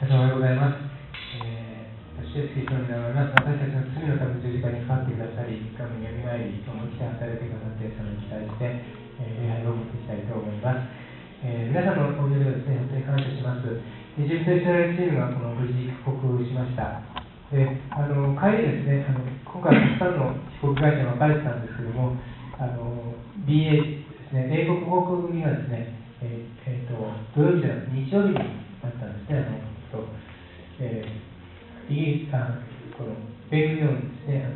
おはようございます。主イエスキリストの皆を思います。私たちの罪のための十字架にかかってくださり、神によみがえり、思い切って働いてくださっている様に期待して、礼拝を持っていきたいと思います。皆さんのお祈りをですね、本当に感謝します。エジプトイスラエルチームが無事帰国しました。で帰りですね、今回たくさんの飛行機会社が分かれてたんですけども、BA ですね、米国航空組がですね、土曜日じゃなくて日曜日になったんですね。イギリスこの米軍用のですね、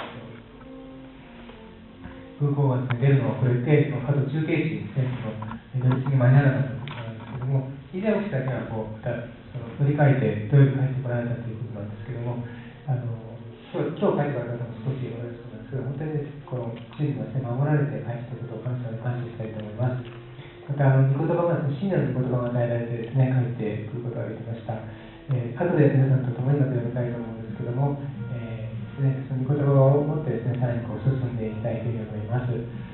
空港がですね、出るのを遅れて、あと中継地ですね、ドイツに間に合わなかったということなんですけども、以前起きた件はまた乗り換えて土曜日帰ってこられたということなんですけども、今日帰ってこられたのも少しお話しなんですけど、本当にこの地図がですね、守られて帰ってきたことを感謝したいと思います。また、御言葉が、信念の御言葉が与えられてですね、帰ってくることができました。後で皆さんと共にまた読みたいと思うんですけども、その御言葉を持ってですね、さらに進んでいきたいというふうに思います。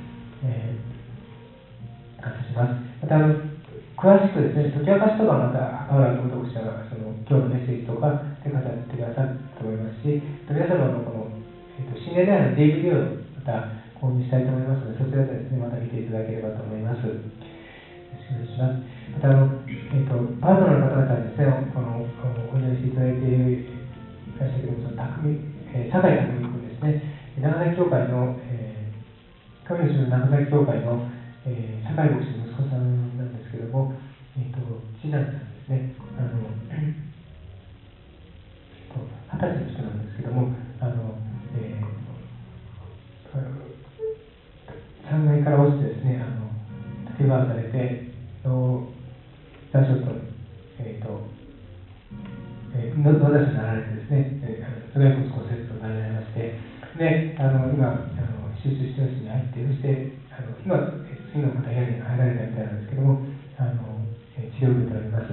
感謝します。また、詳しくですね、解き明かしとかまた、赤原元牧師が今日のメッセージとかで語ってくださると思いますし、皆様のこの、新年代の DVD をまた購入したいと思いますので、そちらでですね、また見ていただければと思います。よろしくお願いします。またパートナーの方々にですね、お祈りしていただいていらっしゃるけども、酒井匠君ですね、長崎教会の、神の主の長崎教会の、酒井牧師の息子さんなんですけども、次男さんですね、20歳の人なんですけども、3階から落ちてですね、手放されて、ダショット、脳挫傷になられてですね、頭蓋骨骨折となられまして、で、今、手術室に入って、そして、今、次のまた部屋に入られたみたいなんですけども、治療を受けております。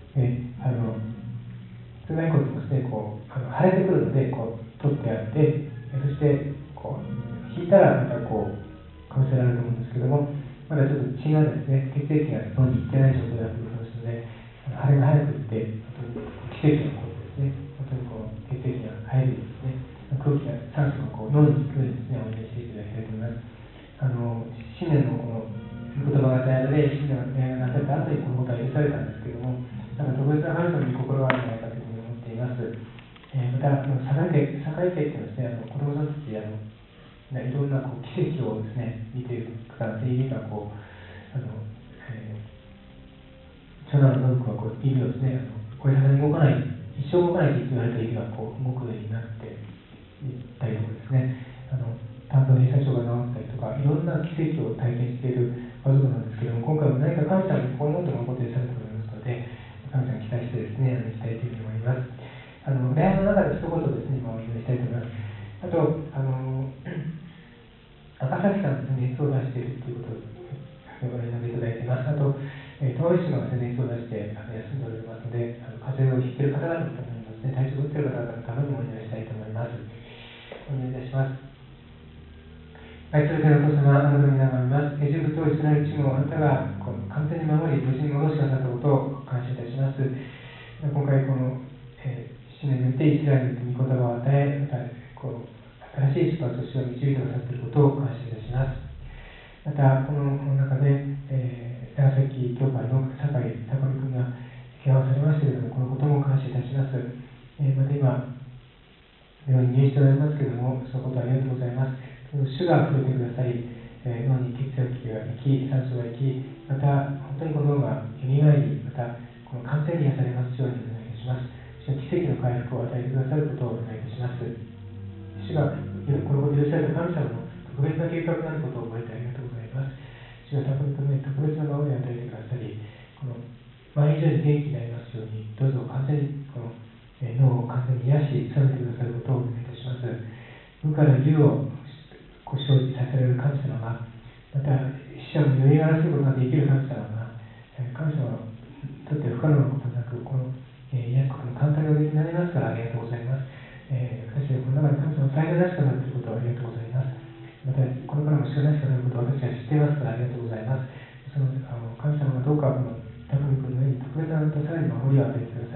頭蓋骨もですね、腫れてくるので、取ってあって、そして、引いたらまたかぶせられると思うんですけども、まだちょっと血がですね、血液が脳に行ってない状態だということですので、腫れが早くいって、奇跡が起こってですね、本当に血液が入るですね、空気が、酸素が脳に行くようにですね、お祈りしていただきたいと思います。新年のこの言葉が与えられ、新年がなされた後にこのことは許されたんですけども、特別な神様に心があるんじゃないかというふうに思っています。また、堺家っていうのはですね、子供さんたち、いろんな奇跡をですね、見ている方が全員が長男の信子は指をですね、これさ動かない、一生動かないと言われた指が動くようになっていったりとかですね、担当閉鎖症が治ったりとか、いろんな奇跡を体験している家族なんですけども、今回も何か神様にこういうことが起こっているされると思いますので、神様に期待してですね、行きたいというふうに思います。礼拝の中で一言ですね、今お祈りしたいと思います。あと、赤崎さんですね、熱を出しているということをご連絡いただいています。あと、東医師が熱を出して休んでおりますので、風邪をひいている方々のためにもですね、体調を打っている方々のためにもお祈りしたいと思います。お祈りいたします。愛する天のお父様、あなたの皆が見ます。エジプトイスラエル地をあなたが完全に守り、無事に戻してくださったことを感謝いたします。今回、新年によってイスラエルに御言葉を与え、また新しい人たちを導いてくださっていることを感謝いたします。また、この中で、長崎教会の酒井匠君が怪我をされましたけれども、このことも感謝いたします。また今、病院に入院しておられますけれども、そのことありがとうございます。主が触れてくださり、脳に血液が行き、酸素が行き、また本当にこの脳がよみがえり、またこの完全に癒されますようにお願いいたします。主の奇跡の回復を与えてくださることをお願いいたします。主がこのことを許された神様の特別な計画があることを覚えてありがとうございます。主が特別な守りを与えてくださり、この毎日元気になりますように、どうぞ完全にこの脳を完全に癒し、治めてくださることをお願いいたします。無から有を生じさせられる神様が、また死者をよみがえらせることができる神様が、神様にとって不可能なことなく、この癒すことも簡単におできになりますから、ありがとうございます。私はこの中で神様を最善なしくなっていることをありがとうございます。また、これからも主がなしくなることを私は知っていますから、ありがとうございます。その神様がどうかこの匠君の上に特別なさらに守りを与えてください。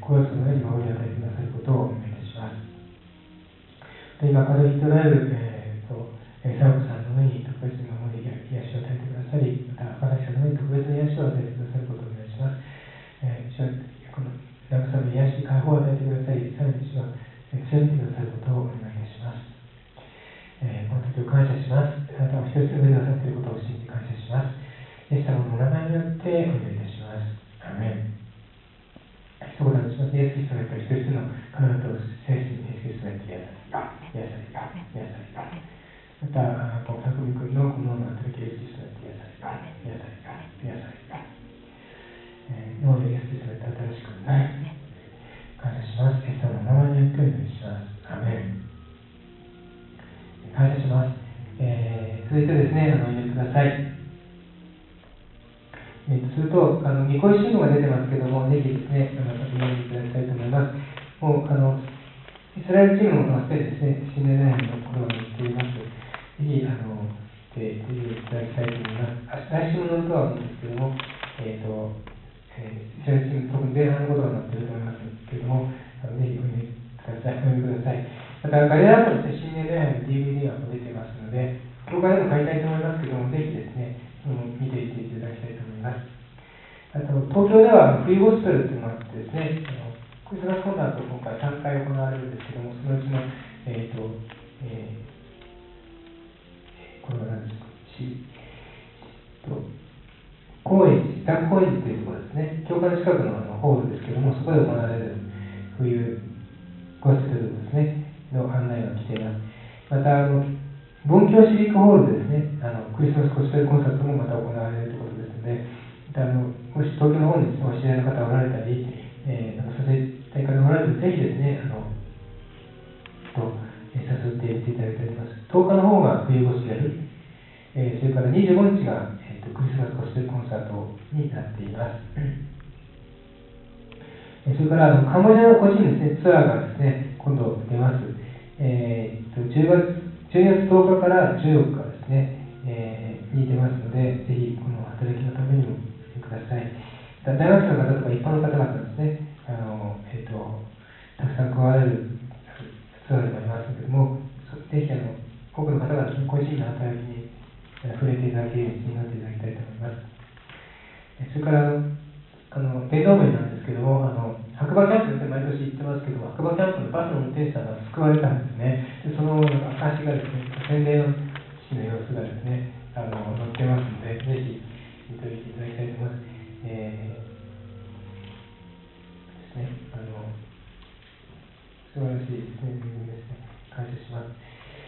5月のように守り与えてくださることをお願いいたします。で今、風邪をひいておられる、佐和子さんの上に特別に守り、癒しを与えてくださり、また、赤崎さんの上に特別に癒しを与えてくださることをお願いします。この慰め、癒し、解放を与えてくださり、さらに主は強めてくださることをお願いいたします。この時を感謝します。あなたは一つ上でくださっていることを信じ感謝します。イエス様のお名前によってお願いいたします。アーメン。一言話します。イエス・キリストがやっぱり一人の体と精神にイエス・キリストがやって癒された。癒された。また、この匠君のこの脳の働きをイエス・キリストがやって癒された。癒された。癒された。脳でイエス・キリストがやって新しくなる。感謝します。イエス様のお名前によってお願いします。アーメン。感謝します。続いてですね、お祈りください。すると、ニコイシードが出てますけども、ぜひですね、また読んでいただきたいと思います。もう、イスラエルチームの発生ですね、新年礼拝のところに行っています。ぜひ、いただきたいと思います。来週のノルトはあるんですけども、イスラエルチーム、特に前半のことが載っていると思いますけれども、ぜひお読みください。また、ガリラの新年礼拝の DVD が出ていますので、教会でも買いたいと思いますけども、ぜひですね、見ていっていただきたいと思います。あと、東京ではフリーゴスペルというのがあってですね、クリスマスコンサート今回3回行われるんですけども、そのうちの、これは何ですか、高円寺というところですね、教会の近くのホールですけども、そこで行われる冬ゴスペルですね、の案内が来ています。また、文教シビックホールでですね、クリスマスゴスペルコンサートもまた行われるということですので、またもし東京の方に、お知り合いの方がおられたり、させたい方がおられると、ぜひですね、誘っていっていただきたいと思います。10日の方が冬ゴスペル、それから25日が、クリスマスゴスペルコンサートになっています。それからカンボジアの個人ですね、ツアーがですね、今度出ます。12月10日から14日ですね、に出ますので、ぜひこの働きのためにもしてください。大学生の方とか一般の方々ですね、たくさん加われるツアーでもありますけれども、ぜひ多くの方々の個人の働きに触れていただけるように祈っていただきたいと思います。それから伝道面なんですけども、白馬キャンプで毎年行ってますけども、白馬キャンプのバスの運転手さんが救われたんですね。でその証がですね、洗礼の式の様子がですね、載ってますので、ぜひ見ておいていただきたいと思います。ですね、素晴らしいですね、ですね、感謝します。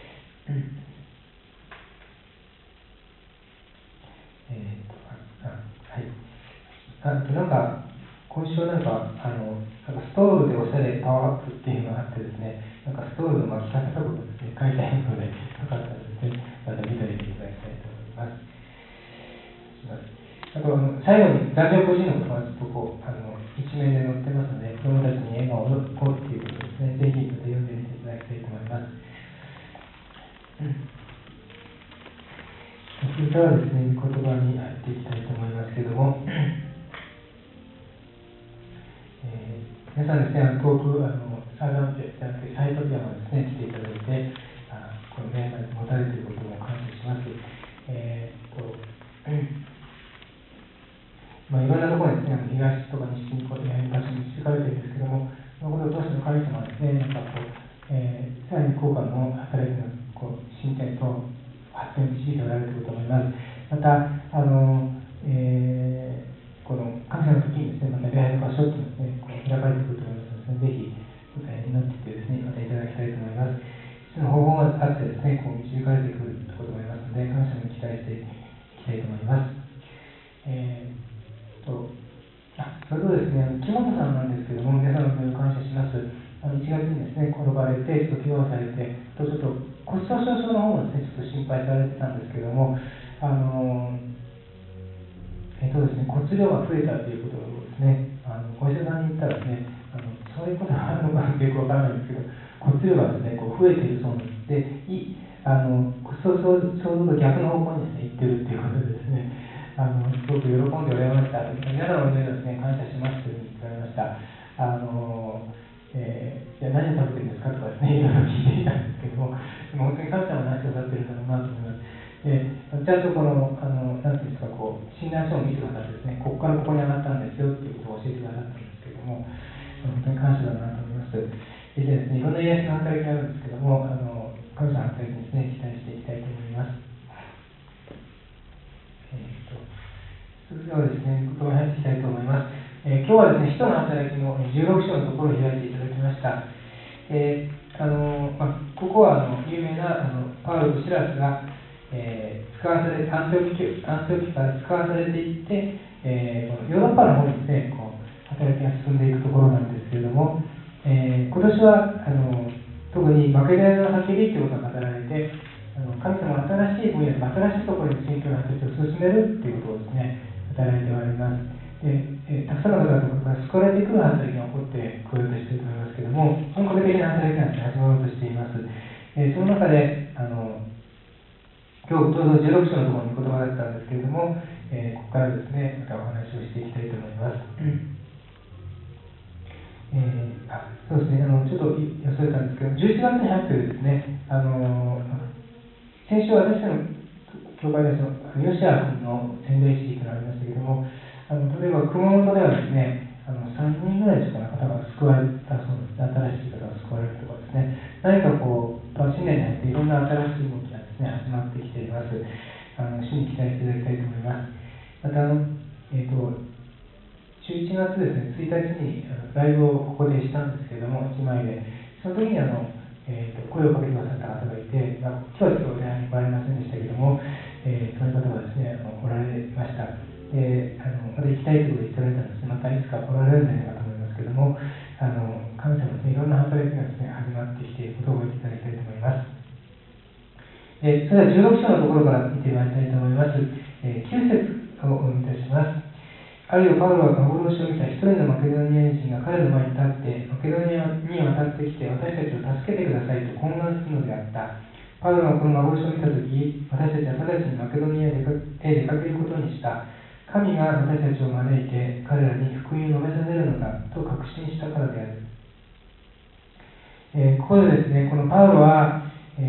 はい。なんか、今週なんかストールでおしゃれパワーアップっていうのがあってですね、なんかストールの巻き方とかですね、書いてあるので、よかったらですね、また見ていただきたいと思います。あと、最後に、男女個人のことがずっと一面で載ってますので、子供たちに笑顔をこうっていうことですね、ぜひまた読んでみていただきたいと思います。それからですね、言葉に入っていきたいと思いますけれども、皆さんですね、遠くサーダンペじゃなくてサイトピアまでですね、来ていただいて、このメンバーに持たれていることも感謝します。いろんなところにですね、東とか西にこういう場所に導かれているんですけども、そのことを通しての神様はですね、なんかさらに効果の働きの進展と発展に導いておられると思います。また、この神様の時にですね、また礼拝の場所というのはですね、開かれてくると思いますので、ぜひ、祈っていってですね、またいただきたいと思います。その方法があってですね、導かれてくると思いますので、感謝に期待していきたいと思います。それとですね、木本さんなんですけども、皆さんのお感謝します。1月にですね、転ばれて、ちょっと怪我をされて、ちょっと骨粗しょう症の方もですね、ちょっと心配されてたんですけども、ですね、骨量が増えたということをですね、お医者さんに言ったらですね、そういうことがあるのかよくわからないんですけど、骨量がですね、増えているそうなんです。で、骨粗しょう症と逆の方向にですね、行ってるっていうことでですね、すごく喜んでおられました。皆さんのお祈りをですね、感謝しますというふうに言われました。 っているんだろうなと思います。ちゃんとなんていうんですか、診断書を見てくださってですね、ここからここに上がったんですよっていうことを教えてくださったんですけれども、本当に感謝だなと思います。以前ですね、いろんな癒しの働きがあるんですけども、神様の働きにですね、期待していきたいと思います。それではですね、言葉に入っていきたいと思います。今日はですね、使徒の働きの16章のところを開いていただきました。ここは有名なパウロとシラスが、使わされてアンテオキから使わされていって、このヨーロッパの方にですね、働きが進んでいくところなんですけれども、今年は特にマケドニアの叫びということが語られて、神様は新しい分野とか新しいところに宣教の働きを進めるということをですね、働いておられます。たくさんの方々が救われてくる働きが起こってこようとしていると思いますけれども、本格的な働きが始まろうとしています。その中で今日ちょうど16章のところに言葉だったんですけれども、ここからですね、またお話をしていきたいと思います。そうですね、ちょっと予想したんですけど、11月に入ってですね、先週私たちの教会でヨシア君の洗礼式というのがありましたけれども、例えば熊本ではですね、3人ぐらいしかの方が救われたそうですね、新しい方が救われるとかですね、何か新年に入っていろんな新しい動きがですね、始まってきています。主に期待していただきたいと思います。また、11月ですね、1日にライブをここでしたんですけれども、1枚で、その時に声をかけてくださった方がいて、今日はちょっと礼拝に来られませんでしたけれども、そういう方がですね、おられました。また行きたいということで言っておられたんですね、またいつか来られるんじゃないかと思いますけれども、神様ですね、いろんな働きがですね、始まってきていることを覚えていただきたいと思います。それでは16章のところから見てまいりたいと思います。9節をお読みいたします。あるいはパウロは幻を見た一人のマケドニア人が彼の前に立って、マケドニアに渡ってきて私たちを助けてくださいと懇願するのであった。パウロがこの幻を見たとき、私たちは直ちにマケドニアへ出かけることにした。神が私たちを招いて彼らに福音を述べさせるのだと確信したからである。ここでですね、このパウロは、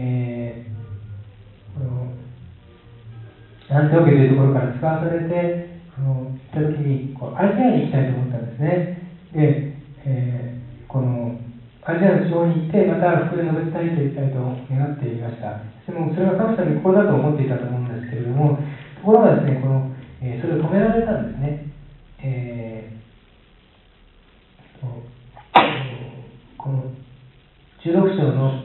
アンテオケというところから使わされて、行った時にアジアに行きたいと思ったんですね。で、このアジアの地方に行ってまた福音を述べ伝えていきたいと願っていました。でもそれは神様にこうだと思っていたと思うんですけれども、ところがですね、それを止められたんですね。この16章の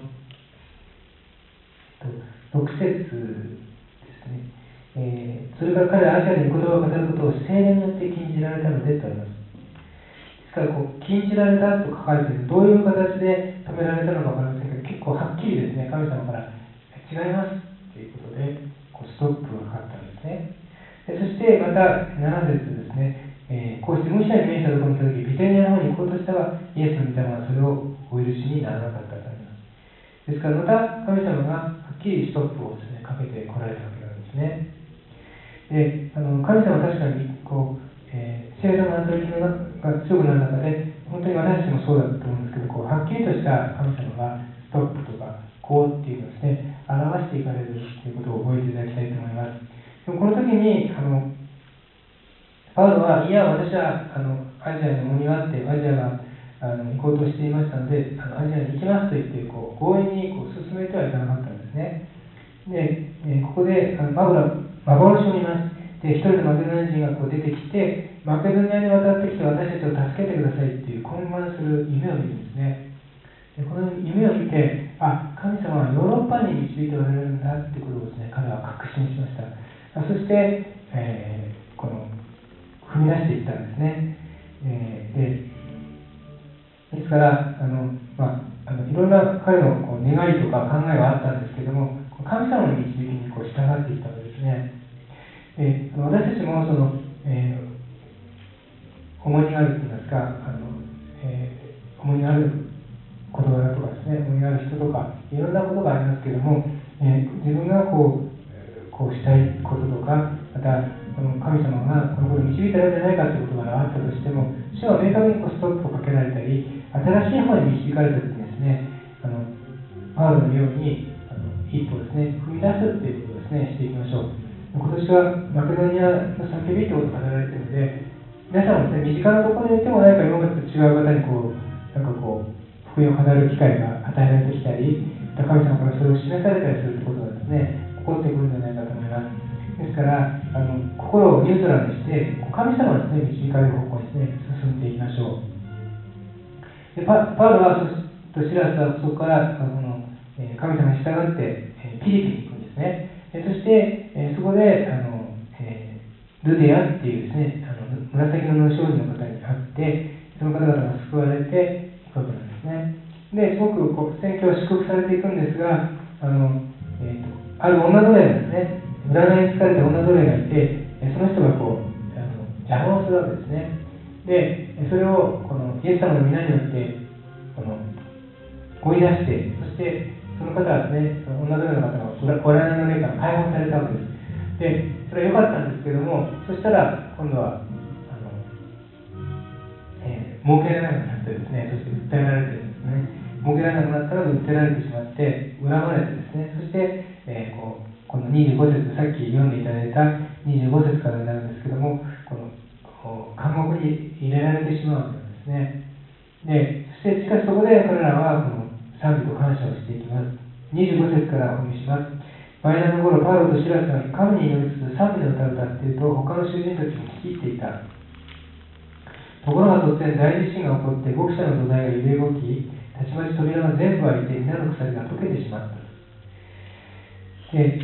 6節ですね。それから彼はアジアに言葉を語ることを聖霊によって禁じられたのでとあります。ですから禁じられたと書かれている、どういう形で止められたのか分かりませんけど、結構はっきりですね、神様から違いますということでストップがかかったんですね。そしてまた7節ですね、こうして無視に面したところに来たとき、ビテニアの方に行こうとしたが、イエスの御霊はそれをお許しにならなかったとあります。ですからまた神様がはっきりストップをですね、かけてこられたわけなんですね。で神様は確かに聖霊の働きが強くなる中で、本当に私たちもそうだと思うんですけど、はっきりとした神様がストップとかこうっていうのをですね、表していかれるということを覚えていただきたいと思います。でもこの時にパウロは、いや、私はアジアに重荷があって、アジアが行こうとしていましたので、アジアに行きますと言って強引に進めてはいかなかったんですね。で、ここでパウロは幻を見ます。で、一人のマケドニア人が出てきて、マケドニアに渡ってきて私たちを助けてくださいっていう懇願する夢を見るんですね。でこの夢を見て、神様はヨーロッパに導いておられるんだってことをですね、彼は確信しました。そして、踏み出していったんですね。ですからいろんな彼の願いとか考えはあったんですけども、神様の導きに従っていったわけですね。私たちも重荷があるといいますか、重荷がある言葉とかですね、重荷がある人とか、いろんなことがありますけども、自分がしたいこととか、また神様がこのことを導いたらいいんじゃないかということがあったとしても、主は明確にストップをかけられたり、新しい方に導かれたときにですね、パウロのように一歩ですね、踏み出出すということをですね、していきましょう。今年はマケドニアの叫びということが語られているので、皆さんもですね、身近なところにいても何か今までと違う方に福音を語る機会が与えられてきたり、神様からそれを示されたりするということがですね、起こってくるんじゃないかと思います。ですから、心をニュートラルにして、神様のですね、導かれる方向にですね、進んでいきましょう。でパウロはシラスはそこから神様に従ってピリピに行くんですね。そしてそこでルデアっていうですね、紫の商人の方に会って、その方々が救われていくわけなんですね。ですごく宣教は祝福されていくんですが、ある女奴隷がですね、占いに疲れた女奴隷がいて、その人が邪魔をするわけですね。で、それをイエス様の皆によって追い出して、そしてその方はですね、その女奴隷の方が占いの霊から解放されたわけです。で、それは良かったんですけども、そしたら今度は儲けられなくなってですね、そして訴えられてるんですね。儲けられなくなったので訴えられてしまって、恨まれてですね、そして、この25節、さっき読んでいただいた25節からになるんですけども、監獄に入れられてしまうわけなんですね。で、そしてしかしそこで彼らは賛美と感謝をしていきます。25節からお読みします。バイナの頃、パウロとシラスが神に祈りつつ賛美の歌を歌っていると、他の囚人たちも聞き入っていた。ところが突然大地震が起こって、獄舎の土台が揺れ動き、たちまち扉が全部開いて、皆の鎖が溶けてしまった。で、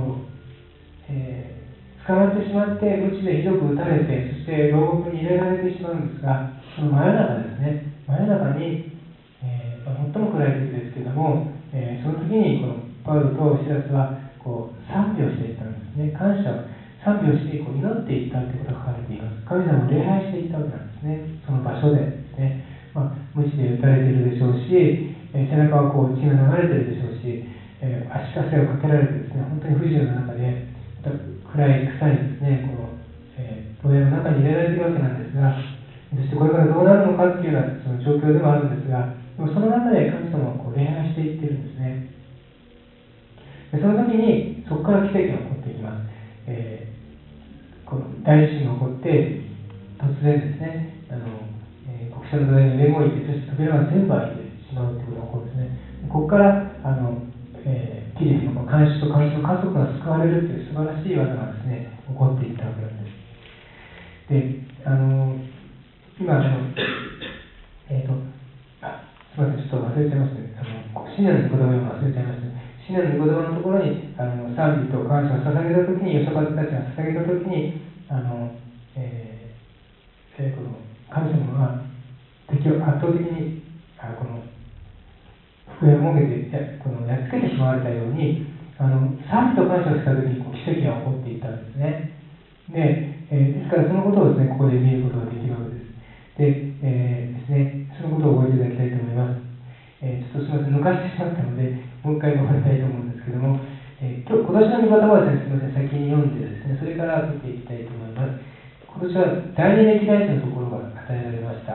捕まってしまって、鞭でひどく打たれて、そして牢獄に入れられてしまうんですが、その真夜中ですね、真夜中に、最も暗い時ですけれども、その時にこのパウロとシラスは賛美をしていったんですね。賛美をして祈っていったということが書かれています。神様を礼拝していったわけなんですね。その場所でですね、鞭で打たれているでしょうし、背中は血が流れているでしょうし、足かせをかけられてですね、本当に不自由な中で、暗い草にですね、牢屋の中に入れられているわけなんですが、そしてこれからどうなるのかというようなその状況でもあるんですが、でもその中で神様を礼拝していっているんですね。でその時にそこから奇跡が起こっていきます。この大地震が起こって突然ですね、国際の土台に揺れ動いて、そして扉が全部開いてしまうということが起こるんですね。ここからピリピの監視と監視の家族が救われるという素晴らしい技がですね、起こっていったわけなんです。で、今すみません、ちょっと忘れちゃいましたね。シネの御言葉を忘れちゃいましたね。シネの御言葉のところに賛美と感謝を捧げたときに、ヨシャパテたちが捧げたときに、この神様が敵を圧倒的にこの福音を設けてやっつけてしまわれたように、賛美と感謝をしたときに奇跡が起こっていったんですね。ですからそのことをですね、ここで見ることができるわけです。ですね、そのことを覚えていただきたいと思います。ちょっとすみません、抜かしてしまったので、もう一回読まれたいと思うんですけども、今年の御言葉はですね、すみません、先に読んでですね、それから見ていきたいと思います。今年は第二歴代史のところが与えられました。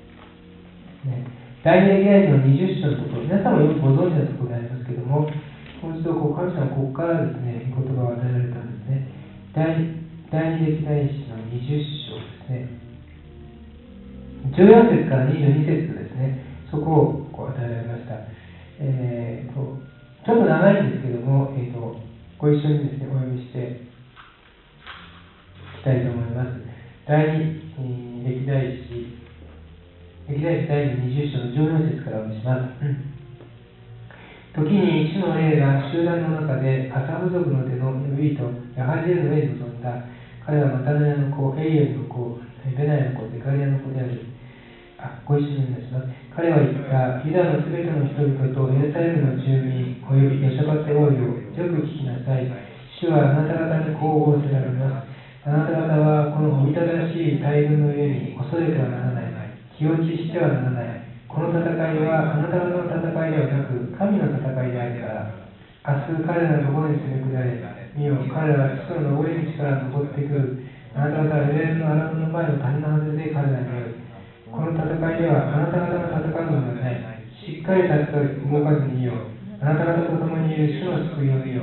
第二歴代史の20章のところ、皆さんもよくご存知のところでありますけども、もう一度神様はここからですね、御言葉を与えられたんですね。第二歴代史の20章ですね。14節から22節ですね、そこを与えられました。ちょっと長いんですけども、ご一緒にですね、お読みしていきたいと思います。第二歴代史第20章の14節からお読みします。時に主の霊が集団の中でアサフ族の手のルイとヤハジエルの上に臨んだ。彼はマタネヤの子、エイエルの子、ベナヤの子、ゼカリアの子である。ご一緒にお願いします。彼は言った。ユダのすべての人々とエルサレムの住民およびヨシャパテ王よ、よく聞きなさい。主はあなた方にこう仰せられます。あなた方はこのおびただしい大軍の上に恐れてはならない。気落ちしてはならない。この戦いはあなた方の戦いではなく、神の戦いであるから。明日彼らのところに攻め下れ。見よ、彼らは地の登り道から登ってくる。あなた方はエレルの荒野の前の谷の外れで彼らに会う。この戦いではあなた方の戦うのではない。しっかり立って動かずにいよう。あなた方と共にいる主の救いを見よう。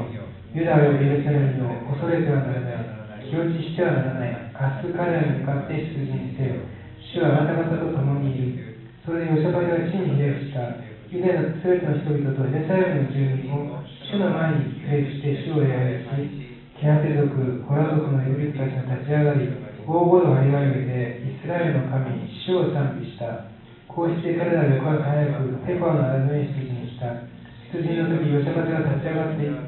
ユダよエルサレムを恐れてはならない。気落ちしてはならない。明日彼らに向かって出陣せよ。主はあなた方と共にいる。それでヨシャバテは地にひれ伏した。ユダのすべての人々とエルサレムの住民も主の前にひれ伏して主を礼拝し、ケハテ族、ホラ族のレビ人たちが立ち上がり、大声を張り上げて、イスラエルの神、主を賛美した。こうして彼らが早くテコアの荒野へ出陣した。出陣の時、ヨシャバテが立ち上がっていった。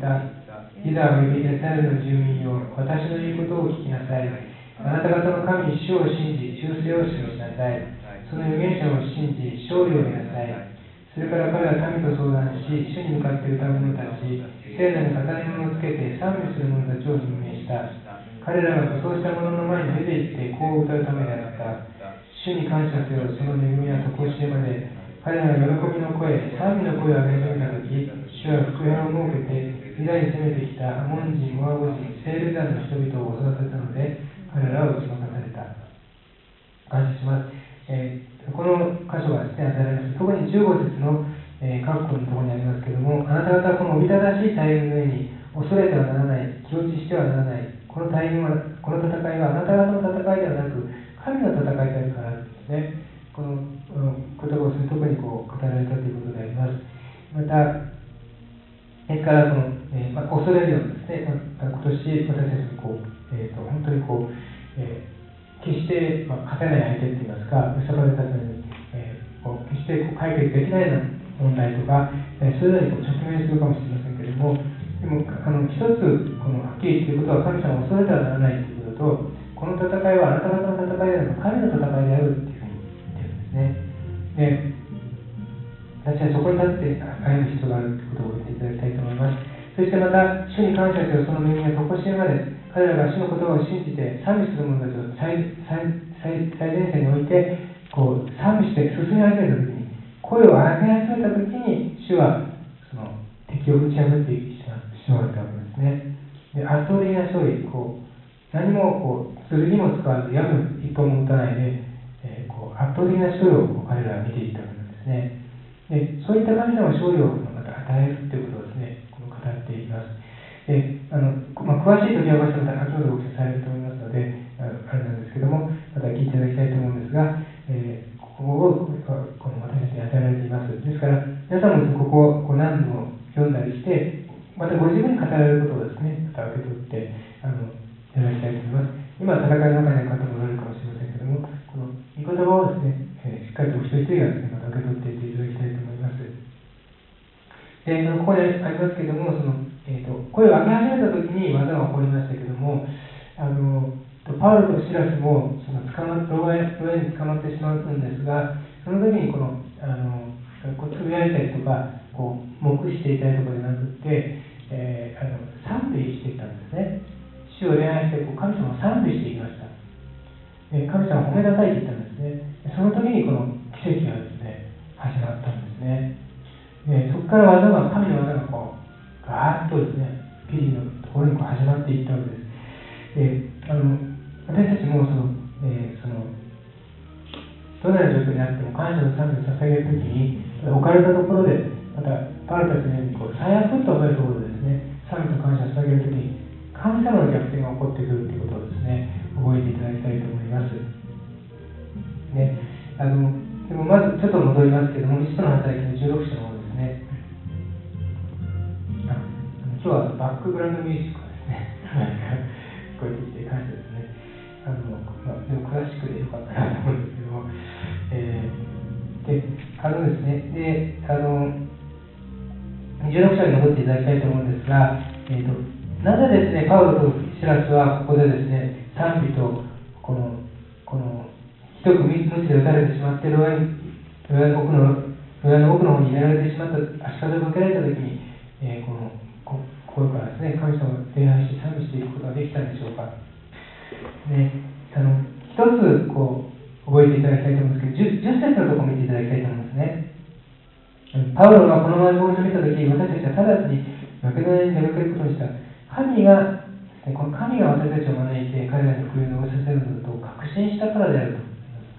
ユダおよびエルサレムの住民よ、私の言うことを聞きなさい。あなた方の神、主を信じ、忠誠を示しなさい。その預言者を信じ、勝利を得なさい。それから彼は神と相談し、主に向かって歌う者たち、聖なる語り物をつけて賛美する者たちを任命した。彼らが武装した者の前に出て行って、こう歌うためであった。主に感謝せよ、その恵みは常しえまで。彼らが喜びの声、賛美の声を上げ始めたとき、主は伏兵を設けて、ユダに攻めてきたアモン人、モアボ人、セール山の人々を襲わせたので、彼らは打ち負かされた。感謝します。この箇所がですね、与えられました。特に15節の、括弧のところにありますけれども、あなた方はこのおびただしい大軍の上に恐れてはならない、気落ちしてはならない。この戦いはあなた方の戦いではなく、神の戦いであるからですね。この言葉を特に語られたということであります。また、ですから恐れるようにですね、今年私たちの本当に決して勝てない相手といいますか、ヨシャバテたちに、決して解決できないような問題とか、そういうのに直面するかもしれませんけれども、でも一つはっきり言っていることは、神様を恐れてはならないということと、この戦いはあなた方の戦いではなく神の戦いであるというふうに言っているんですね。で、私はそこに立って歩む必要があるということを言っていただきたいと思います。そしてまた、主に感謝するその恵みが常しえまで、彼らが主の言葉を信じて賛美する者たちを最前線に置いて、賛美して進み始めたときに、声を上げ始めたときに、主はその敵を打ち破ってしまうわけですね。で、圧倒的な勝利、何も剣も使わず、矢も一本も打たないで、圧倒的な勝利を彼らは見ていったわけなんですね。で、そういった神様は勝利をまた与えるということをですね、語っています。で、詳しい時はまた後ほどご説明されると思いますので、あれなんですけども、また聞いていただきたいと思うんですが、ここを私たちに与えられています。ですから、皆さんもここを何度も読んだりして、またご自分に語られることをですね、また受け取っていただきたいと思います。今、戦いの中にある方もおられるかもしれませんけども、この御言葉をですね、しっかりとお一人一人がですね、また受け取っていっていただきたいと思います。で、ここにありますけども、声を上げ始めたときに技が起こりましたけども、パウロとシラスも牢屋に捕まってしまうんですが、その時につぶやいたりとか、黙していたりとかじゃなくて、賛美していたんですね。主を礼拝して神様を賛美していきました。神様を褒めなさいと言ったんですね。その時にこの奇跡がですね、始まったんですね。そこから神の技がガーッとですね、ピリのところに始まっていったわけです。私たちもどのような状況にあっても感謝の賛美を捧げるときに、置かれたところで、またパウロたちのように最悪と思えるところでですね、賛美と感謝を捧げるときに、神様の逆転が起こってくるということをですね、覚えていただきたいと思います。ね、でもまずちょっと戻りますけども、使徒の働きの16章の方ですね。今日はバックグラウンドミュージックがですね、聞こえてきて感謝ですね。でもクラシックでよかったなと思うんですけども、ですね、16章に戻っていただきたいと思うんですが、なぜですね、パウロとシラスはここでですね、賛美とこのひどく無知で打たれてしまって、牢屋の奥の方に入れられてしまった、足かせをかけられたときに、心からですね、神様を礼拝して賛美していくことができたんでしょうか。ね、一つ覚えていただきたいと思うんですけど、10節のところを見ていただきたいと思うんですね。パウロがこの前文書を見たとき、私たちは直ちにマケドニアに出かけることにした。この神が私たちを招いて彼らに福音を述べさせるのだと確信したからであると。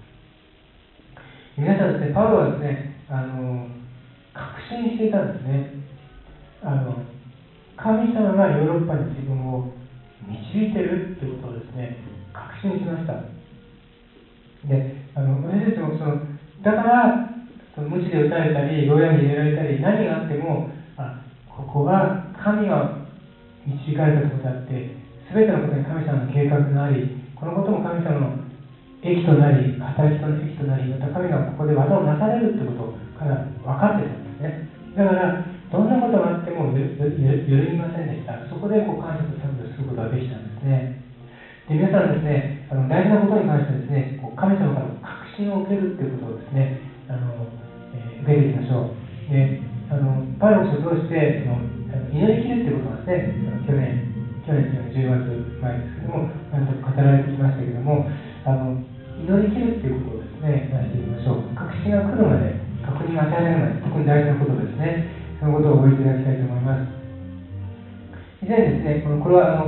皆さんですね、パウロはですね、確信していたんですね。確神様がヨーロッパに自分を導いているということをですね、確信しました。で、私たちもだから無知で打たれたり、牢屋に入れられたり、何があっても、ここは神が導かれたところであって、すべてのことに神様の計画があり、このことも神様の益となり、働きの益となり、また神がここで技をなされるということから分かってたんですね。だから、どんなことがあっても揺るぎませんでした。そこで感謝と賛美をすることができたんですね。で、皆さんですね、大事なことに関してですね、神様から確信を受けるということをですね、受けていきましょう。で、パウロの書を通して、祈り切るということがですね、去年10月前ですけども、ちょっと語られてきましたけども、祈り切るということをですね、話していきましょう。確信が来るまで、確認が与えられるまで、特に大事なことですね。そのことを覚えていただきたいと思います。以前ですね、これは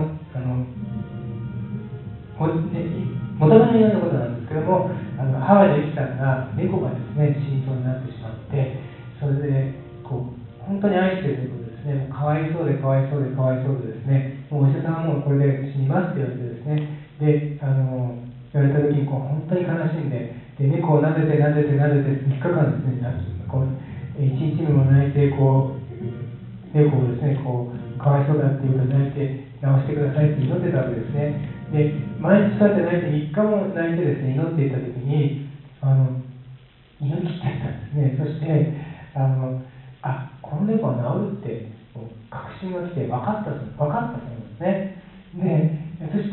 元のようなことなんですけども、母でゆきさんが猫がですね、死にそうになってしまって、それで本当に愛している猫ですね、もうかわいそうでかわいそうでかわいそうでですね、もうお医者さんはもうこれで死にますって言われてですね、で、言われた時に本当に悲しんで、猫を撫でて3日間ですね、一日にも泣いて、猫をですね、かわいそうだっていうことで泣いて、治してくださいって祈ってたわけですね。で、毎日そうやって泣いて、3日も泣いてですね、祈っていたときに、祈り切っちゃったんですね。そして、この猫は治るって、確信が来て、分かったそうですね。で、そして、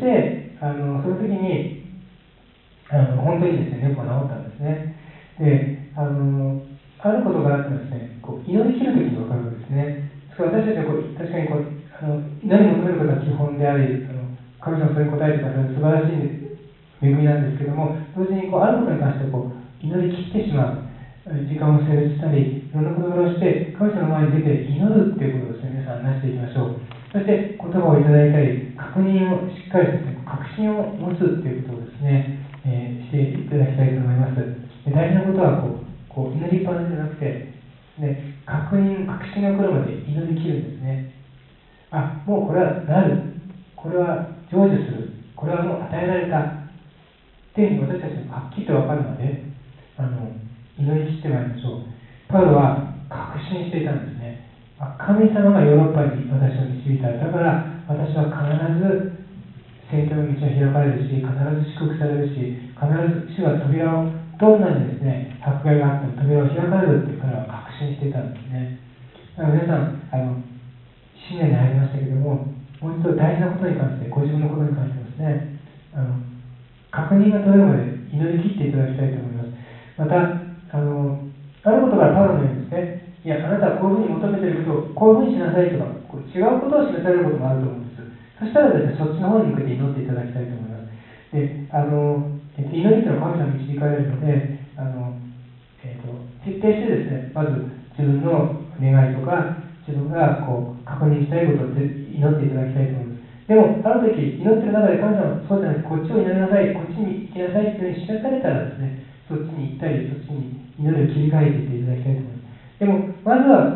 その時に、本当にですね、猫が治ったんですね。で、あることがあってですね、祈り切る時に分かるんですね。私たちは確かに祈り求めることは基本であり、神様それに応えてくださる素晴らしい恵みなんですけども、同時にあることに関して祈り切ってしまう。時間を整列したり、いろんなことをして、神様の前に出て祈るっていうことをですね、皆さん話していきましょう。そして、言葉をいただいたり、確認をしっかりですね、確信を持つっていうことをですね、していただきたいと思います。で、大事なことは祈りっぱなしじゃなくて、確信が来るまで祈り切るんですね。もうこれはなる。これは成就する。これはもう与えられた。っていうふうに私たちにはっきりと分かるので、祈り切ってまいりましょう。パウロは確信していたんですね。神様がヨーロッパに私を導いた。だから私は必ず聖教の道が開かれるし、必ず祝福されるし、必ず主が扉を、どんなにですね、迫害があっても扉を開かれるって彼は確信していたんですね。だから皆さん、新年に入りましたけども、もう一度大事なことに関して、ご自分のことに関してですね、確認が取れるまで祈り切っていただきたいと思います。また、あることからパウロのようにですね、いや、あなたはこういうふうに求めているけど、こういうふうにしなさいとか、違うことを示されることもあると思うんです。そしたらですね、そっちの方に向けて祈っていただきたいと思います。で、祈りというのは神様に導かれるので、徹底してですね、まず自分の願いとか、自分が確認したいことを祈っていただきたいと思います。でも、ある時、祈ってる中で神様、そうじゃなくて、こっちを祈りなさい、こっちに行きなさいというふうに示されたらですね、そっちに行ったり、そっちに祈りを切り替えていっていただきたいと思います。でも、まずは、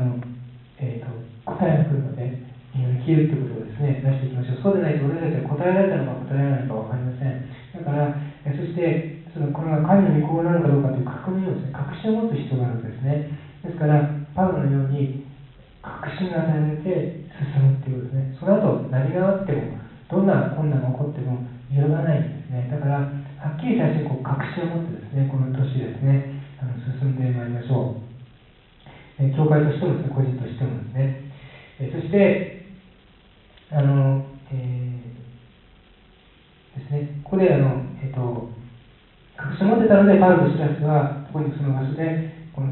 答えが来るので、祈り切るということをですね、出していきましょう。そうでないと、私たちは答えられたのか答えられないのか分かりません。だから、そして、これが神の御心なのかどうかという確認をですね、確信を持つ必要があるんですね。ですから、パウロのように、確信が与えられて進むっていうことですね。その後、何があっても、どんな困難が起こっても揺るがないんですね。だから、はっきり最初に確信を持ってですね、この年ですね、進んでまいりましょう。教会としてもですね、個人としてもですね。そして、ですね、ここで確信を持ってたので、パウロとシラスは、ここにその場所で、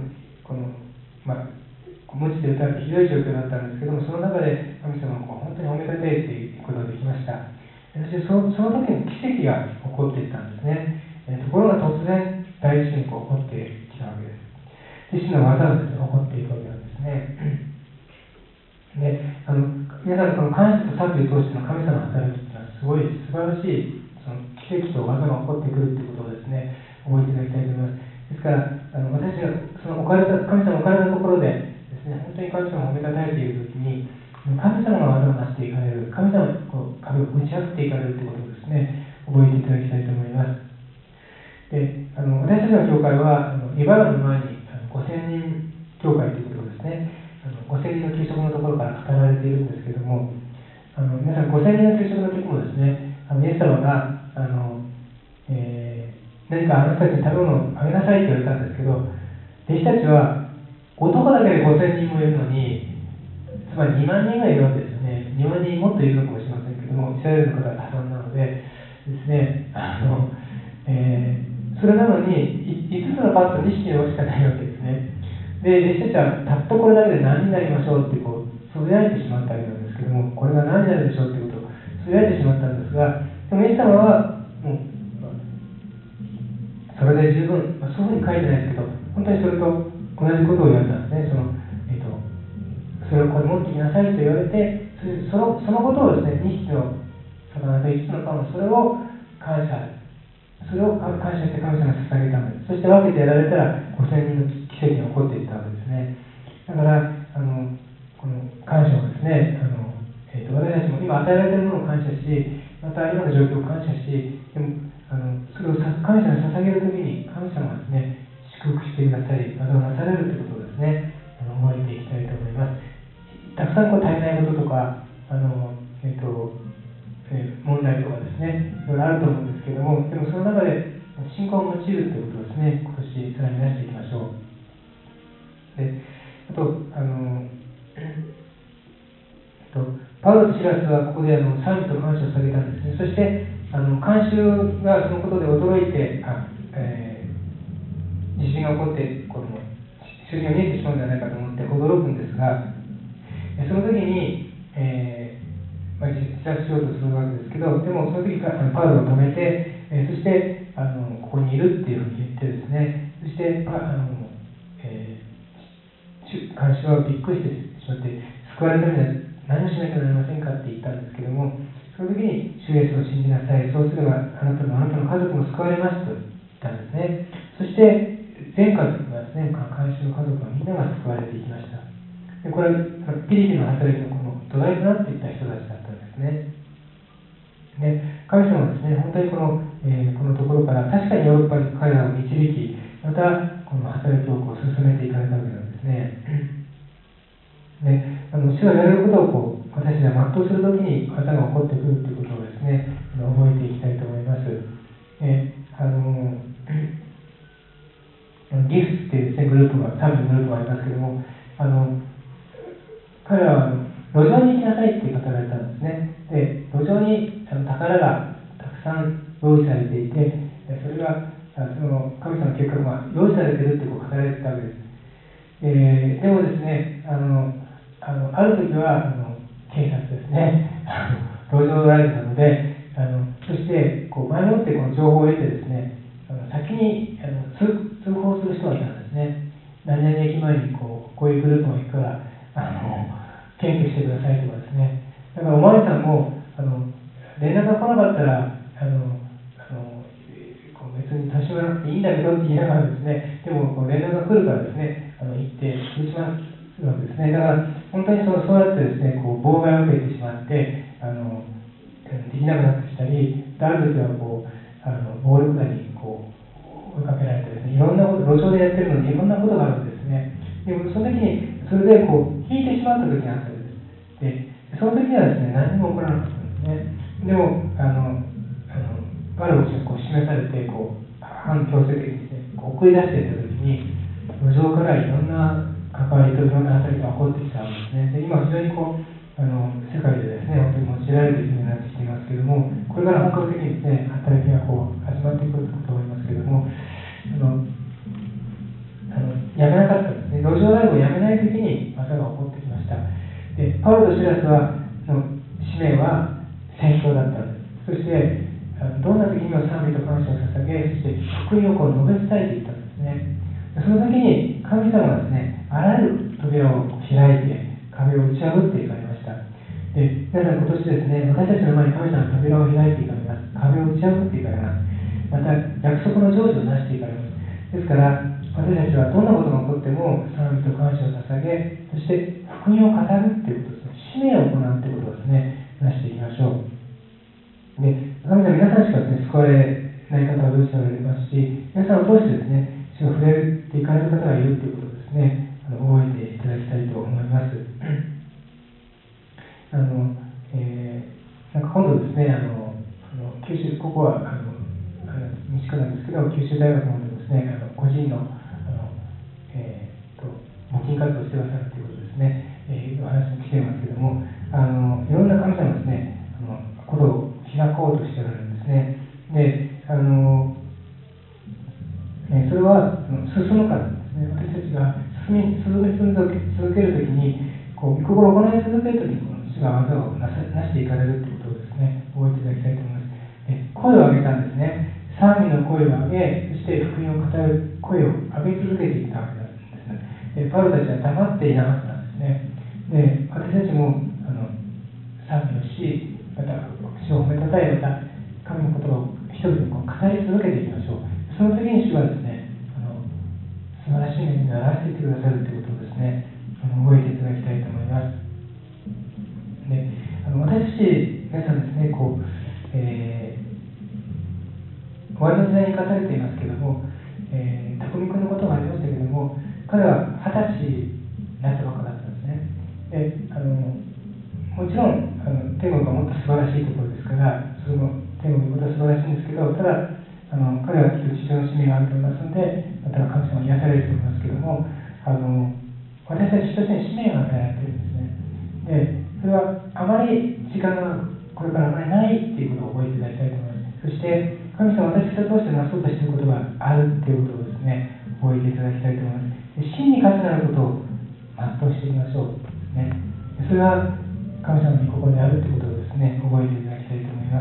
無知で打たれてひどい状況だったんですけども、その中で神様を本当に褒めたてていくことができました。そしてその時に奇跡が起こっていったんですね。ところが突然、大地震が起こってきたわけです。で、死の技がですね、起こっていくわけなんですね。で、皆さん、この感謝と賛美を通しての神様の働きというのは、すごい素晴らしいその奇跡と技が起こってくるということをですね、覚えていただきたいと思います。ですから、私がその神様が置かれたところでですね、本当に神様を褒めたたえているときに、 神様が技をなしていかれる、神様が壁を打ち破っていかれるということをですね、覚えていただきたいと思います。で、私たちの教会は、イバラの前に5000人教会ということをですね、5000人の給食のところから語られているんですけれども、皆さん5000人の給食の時もですね、イエス様が何かあなたたちに食べ物をあげなさいと言われたんですけど、弟子たちは男だけで5000人もいるのに、つまり2万人がいるわけですよね。2万人もっといるのかもしれませんけども、イスラエルの方は多産なのでですね、それなのに5つのパット2匹のしかないわけですね。で、弟子たちはたったこれだけで何になりましょうってつぶやいてしまったわけなんですけども、これが何になるでしょうってことをつぶやいてしまったんですが、でもイエス様はもうそれで十分、そういうふうに書いてないですけど、本当にそれと同じことを言われたんですね。それをこれ持ってきなさいと言われて、そのことをですね、2匹の魚と5つのパンをそれを感謝して神様に捧げたんです。そして分けてやられたら5000人の奇跡が起こっていったわけですね。だからこの感謝をですね、私たちも今与えられているものを感謝し、また今の状況を感謝し、でもそれを感謝に捧げるときに神様がですね、祝福してくださり、技をなされるということをですね、覚えていきたいと思います。たくさん足りないこととか問題とかですね、いろいろあると思うんですけれども、でもその中で信仰を用いるということをですね、今年さらに出していきましょう。で、あとパウロとシラスはここで賛美と感謝を捧げたんですね。そして観衆がそのことで驚いて地震が起こって主人が見えてしまうんじゃないかと思って驚くんですが、その時に、自殺しようとするわけですけど、でもその時からパウロを止めて、そしてここにいるっていうふうに言ってですね、そして監視はびっくりしてしまって、救われるためには何をしなきゃなりませんかって言ったんですけども、その時に主イエスを信じなさい、そうすればあなたもあなたの家族も救われますと言ったんですね。そして全家族がですね、監視の家族はみんなが救われていきました。でこれはピリピの働きのこの土台となっていった人たちだったんですね。で神様はですね、本当にこのところから確かにヨーロッパに彼らを導き、またこの働きを進めていかれたわけなんですね。で主がやれることを私たちが全うするときに技が起こってくるということをですね、覚えていきたいと思います。ギフスっていうですね、グループが、賛美のグループがありますけども、彼らは路上に行きなさいって語られたんですね。で、路上に宝がたくさん用意されていて、それがその神様の計画が用意されているって語られていたわけです。でもですね、ある時は警察ですね、路上ライブなので、そして前もってこの情報を得てですね、先に通報する人がいたんですね。何々駅前にこういうグループが行くから検挙してくださいとかですね。だからおまわりさんも連絡が来なかったら別に年寄らなくていいんだけどって言いながらですね、でも連絡が来るからですね、行って取り締まるわけですね。だから本当にそうやってですね、妨害を受けてしまってできなくなってきたり、ある時は暴力団に追いかけられてですね、いろんなこと、路上でやってるのにいろんなことがあるんですね。でもその時にそれで引いてしまった時があったんです。で、その時にはですね、何も起こらなかったんですね。でも悪口が示されて反強制的にですね、送り出していった時に、路上からいろんな関わりといろんな働きが起こってきたんですね。で、今非常に世界でですね、本当に用いられているようになってきていますけれども、これから本格的にですね、働きが始まってくると思いますけれども、やめなかったんですね。路上ライブをやめない時に技が起こってきました。で、パウロとシラスの使命は宣教だったんです。そしてどんな時にも賛美と感謝を捧げ、そして福音を述べ伝えていったんですね。その時に神様がですね、あらゆる扉を開いて壁を打ち破っていかれました。で、皆さん今年ですね、私たちの前に神様の扉を開いていかれます。壁を打ち破っていかれます。また約束の成就をなしていかれます。ですから私たちはどんなことが起こっても賛美と感謝を捧げ、そして福音を語るということですね。使使命を行うということをですね、話していきましょう。で、神様皆さんしかですね、救われない方はどうしておられますし、皆さんを通してですね、主を触れていかれる方がいるということをですね、覚えていただきたいと思います。なんか今度ですね、九州、ここは西区なんですけど、九州大学の方でですね、個人の募金活動をしてくださるということですね、お話も来ていますけれども、いろんな神様ですね、ことを開こうとしておられるんですね。で、それは進むからですね。私たちが進み続けるときに、御心を行い続けるときに、主が技をなしていかれるということをですね、覚えていただきたいと思います。声を上げたんですね。賛美の声を上げ、そして福音を語る声を上げ続けていったわけなんですね。パウロたちは黙っていなかったんですね。で、私たちも賛美をし、また主を褒めたたえ、また神の言葉を人々に語り続けていきましょう。その時に主はですね、素晴らしい目にならせていってくださるということをですね、覚えていただきたいと思います。で、私たち皆さんですね、終わりの時代に書かれていますけれども、匠君のことがありましたけれども、彼は20歳になったばかりだったんですね。で、もちろん天国がもっと素晴らしいところですから、それも天国のことは素晴らしいんですけど、ただ彼はきっと地上の使命があると思いますので、また神様に癒されると思いますけども、私たち一つに使命が与えられているんですね。で、それはあまり時間がこれからあまりないっていうことを覚えていただきたいと思います。そして神様は私たちを通してなそうとしていることがあるっていうことをですね、覚えていただきたいと思います。で、真に価値のあることを全うしていきましょう。ね、それは神様に心であるということをですね、覚えていただきたいと思います。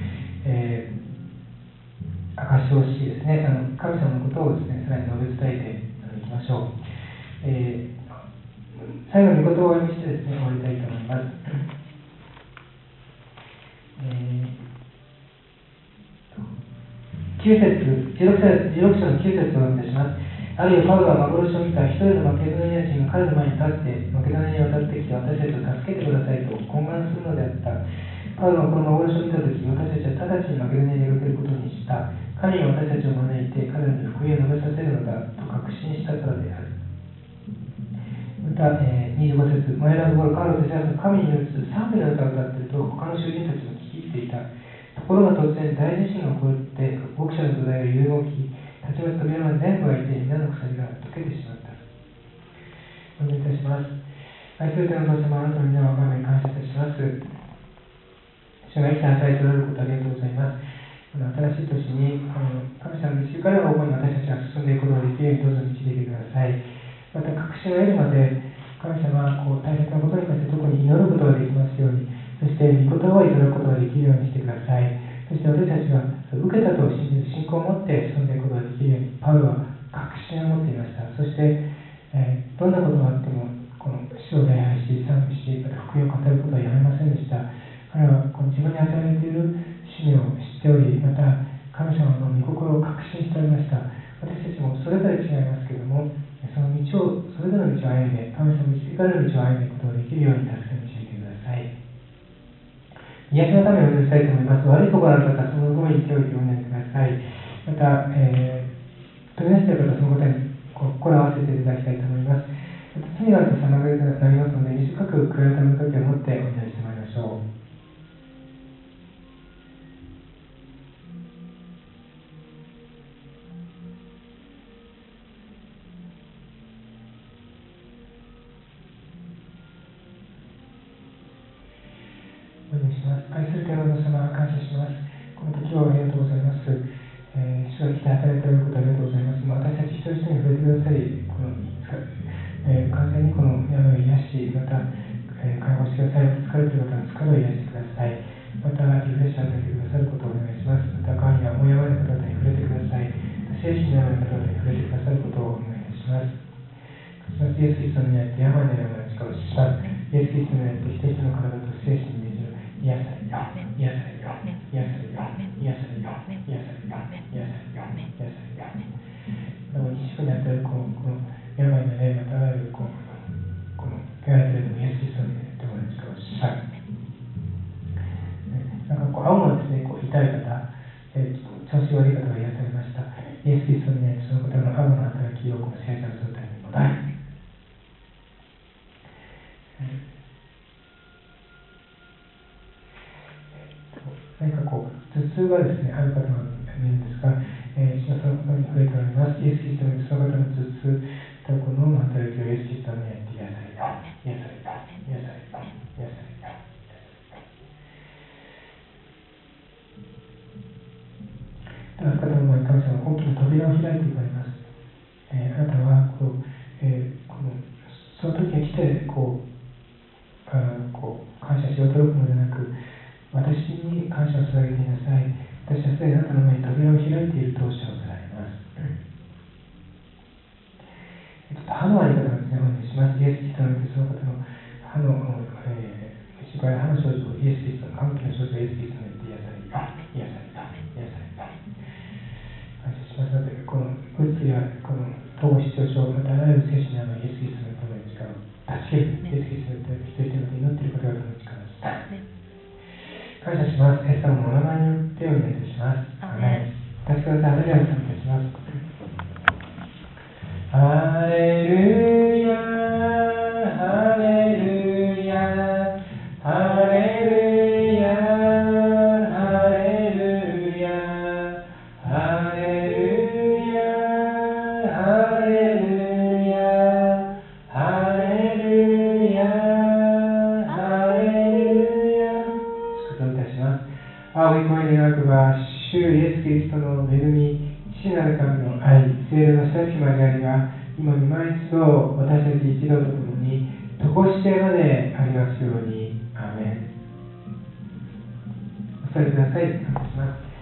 証しをしですね、神様のことをですね、さらに述べ伝えていきましょう。最後に御言葉をお読みしてですね、終わりたいと思います。16章の9節をお読みいたします。あるいはパウロは幻を見た一人のマケドニア人が彼の前に立ってマケドニアに渡ってきて私たちを助けてくださいと懇願するのであった。パウロはこの幻を見たとき、私たちは直ちにマケドニアに出かけることにした。神は私たちを招いて彼らに福音を述べさせるのだと確信したからである。また、25節、前のところパウロたちは神による賛美の歌を歌っていると他の囚人たちも聞き入っていた。ところが突然大地震が起こって牧者の土台が揺れ動き、たちまち扉は全部開いて皆の鎖が解けてしまった。お願いいたします。愛する天のお父様、あなたの皆を我が身に感謝いたします。主が生きて働いておられることありがとうございます。新しい年に神様の導かれる方向に私たちが進んでいくことができるようにどうぞ導いてください。また確信を得るまで神様は大切なことに関して特に祈ることができますように、そして御言葉をいただくことができるようにしてください。そして私たちが受けたと信じる信仰を持って進んでいくことができるように、パウロは確信を持っていました。そして、どんなことがあってもこの主を礼拝し賛美し、また福音を語ることはやめませんでした。彼はこの自分に与えられている使命を知っており、また神様の御心を確信しておりました。私たちもそれぞれ違いますけれども、その道を、それぞれの道を歩んで、神様に導かれる道を歩んでいくことができるように助け導いてください。癒しのためにお祈りしたいと思います。悪いところがある方、その思いに手を置いてお祈りください。また、飛び出している方、その方に心を合わせていただきたいと思います。また罪があると妨げとなりますので、短く悔い改めの時を持ってお祈りしてまいりましょう。お願いします。愛する天のお父様、感謝します。この時をありがとうございます。主が来て働いておられることありがとうございます。私たち一人一人に触れてくださり、完全にこの病を癒し、また、解放してください。疲れている方の疲れを癒してください。また、リフレッシュを与えてくださることをお願いします。また、がんや思い病の方々に触れてください。精神の病の方々に触れてくださることをお願いします。イエス・キリストによって病のような力をします。イエス・キリストによって一人一人の方々と精神に癒されよ、癒されよ、癒されよ、癒されよ、癒されよ、癒されよ、癒されよ。一緒に与えるこの病の霊、またあらゆるこの汚れているイエス・キリストによってお願いします。 します。なんか青のですね、痛い方、調子悪い方が癒されました。イエス・キリストによってその方の青の働きをこの聖者の状態に戻り、何か頭痛がですね、ある方がいるんですが、主はそのことに触れておられます。イエス・キリストによってその方の頭痛、この脳の働きをイエス・キリストによって癒された。癒された。癒された。癒された。ある方の前に神様は大きな扉を開いていかれます。あなたはその時に来て感謝し驚くのではなく、私に感謝を捧げていなさい。私はすでにあなたの前に扉を開いているとおっしゃられます。歯のあり方をですね、お願いします。イエス・キリストによってその方の歯の虫歯や歯の症状をイエス・キリストの歯茎の症状をイエス・キリストによって癒された。癒された。癒された。感謝しますので、このうつやこの統合失調症、またあらゆる精神にあるイエス・キリストのための力を助ける。イエス・キリストによって一人一人の祈っていることがための力です。感謝します。イエス様のお名前によってお願いいたします。アーメン。お立ちください。それではお願いいたします。ハレルヤ、ハレルヤ、ハレルヤ、ハレルヤ、ハレルヤ、ハレルヤ、ハレルヤ、ハレルヤ。祝福いたします。青い声で願くば、主イエス・キリストの恵み、父なる神の愛、聖霊の親しき交わりが、今に毎一度、私たち一同とともに、とこしてまでありますように。アーメン。お座りください。お願いします。